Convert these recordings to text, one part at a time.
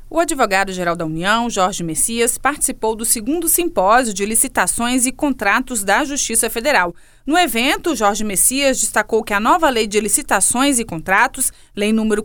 O advogado-geral da União, Jorge Messias, participou do 2º simpósio de licitações e contratos da Justiça Federal. No evento, Jorge Messias destacou que a nova Lei de Licitações e Contratos, Lei número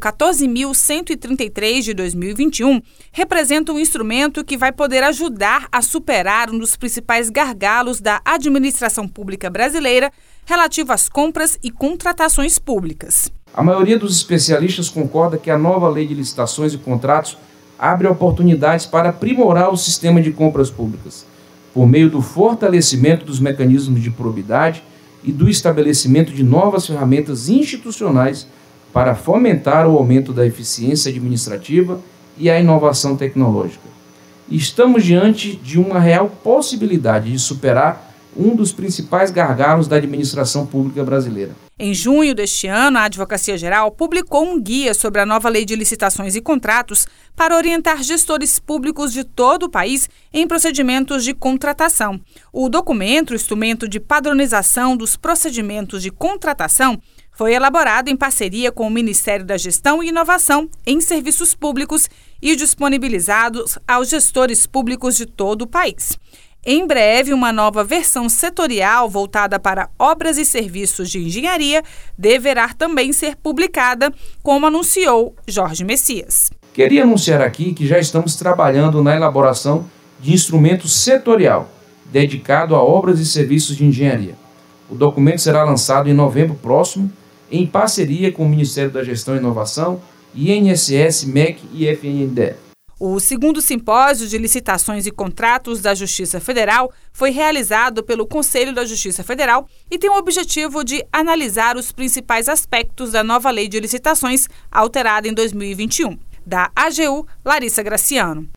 14.133 de 2021, representa um instrumento que vai poder ajudar a superar um dos principais gargalos da administração pública brasileira relativo às compras e contratações públicas. A maioria dos especialistas concorda que a nova Lei de Licitações e Contratos abre oportunidades para aprimorar o sistema de compras públicas, por meio do fortalecimento dos mecanismos de probidade e do estabelecimento de novas ferramentas institucionais para fomentar o aumento da eficiência administrativa e a inovação tecnológica. Estamos diante de uma real possibilidade de superar um dos principais gargalos da administração pública brasileira. Em junho deste ano, a Advocacia Geral publicou um guia sobre a nova Lei de Licitações e Contratos para orientar gestores públicos de todo o país em procedimentos de contratação. O documento, instrumento de padronização dos procedimentos de contratação, foi elaborado em parceria com o Ministério da Gestão e Inovação em Serviços Públicos e disponibilizado aos gestores públicos de todo o país. Em breve, uma nova versão setorial voltada para obras e serviços de engenharia deverá também ser publicada, como anunciou Jorge Messias. Queria anunciar aqui que já estamos trabalhando na elaboração de instrumento setorial dedicado a obras e serviços de engenharia. O documento será lançado em novembro próximo, em parceria com o Ministério da Gestão e Inovação, INSS, MEC e FNDE. O 2º Simpósio de Licitações e Contratos da Justiça Federal foi realizado pelo Conselho da Justiça Federal e tem o objetivo de analisar os principais aspectos da nova Lei de Licitações alterada em 2021. Da AGU, Larissa Graciano.